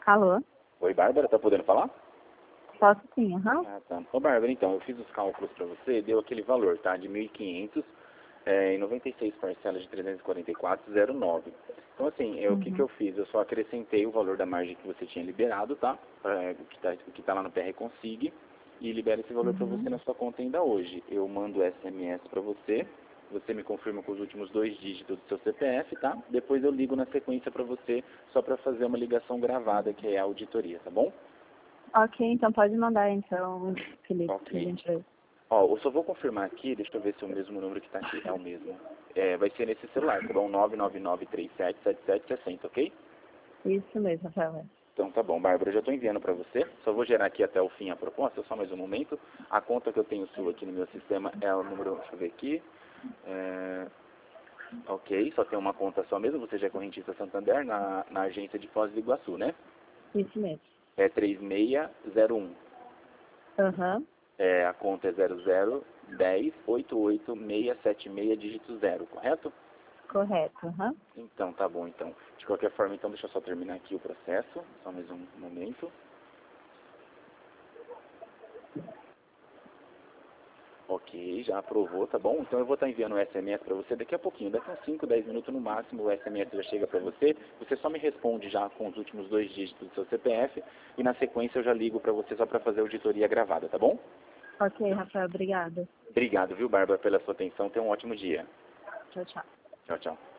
Alô? Oi, Bárbara, tá podendo falar? Posso sim, aham. Ah, tá. Ô, Bárbara, então, eu fiz os cálculos para você, deu aquele valor, tá? De 1.500 em 96 parcelas de 344,09. Então, assim, o que eu fiz? Eu só acrescentei o valor da margem que você tinha liberado, tá? O que tá lá no PR Consig, e libera esse valor para você na sua conta ainda hoje. Eu mando SMS para você, você me confirma com os últimos 2 dígitos do seu CPF, tá? Depois eu ligo na sequência para você, só para fazer uma ligação gravada, que é a auditoria, tá bom? Ok, então pode mandar então, Felipe, que a Ok. gente vê. Ó, eu só vou confirmar aqui, deixa eu ver se é o mesmo número que está aqui. É o mesmo. Vai ser nesse celular, tá bom? 999377760, ok? Isso mesmo, Rafael. Então tá bom, Bárbara, eu já estou enviando para você. Só vou gerar aqui até o fim a proposta, só mais um momento. A conta que eu tenho sua aqui no meu sistema é o número, deixa eu ver aqui. Ok, só tem uma conta só mesmo, você já é correntista Santander, na agência de Foz do Iguaçu, né? Isso mesmo. É 3601. Aham, A conta é 0010886676 dígito 0, correto? correto, aham. Então, tá bom, então. De qualquer forma, então, deixa eu só terminar aqui o processo. Só mais um momento. Ok, já aprovou, tá bom? Então eu vou estar enviando o SMS para você daqui a pouquinho. Daqui a uns 5, 10 minutos no máximo, o SMS já chega para você. Você só me responde já com os últimos 2 dígitos do seu CPF. E na sequência eu já ligo para você só para fazer a auditoria gravada, tá bom? Ok, Rafael, obrigada. Obrigado, viu, Bárbara, pela sua atenção. Tenha um ótimo dia. Tchau, tchau. Tchau, tchau.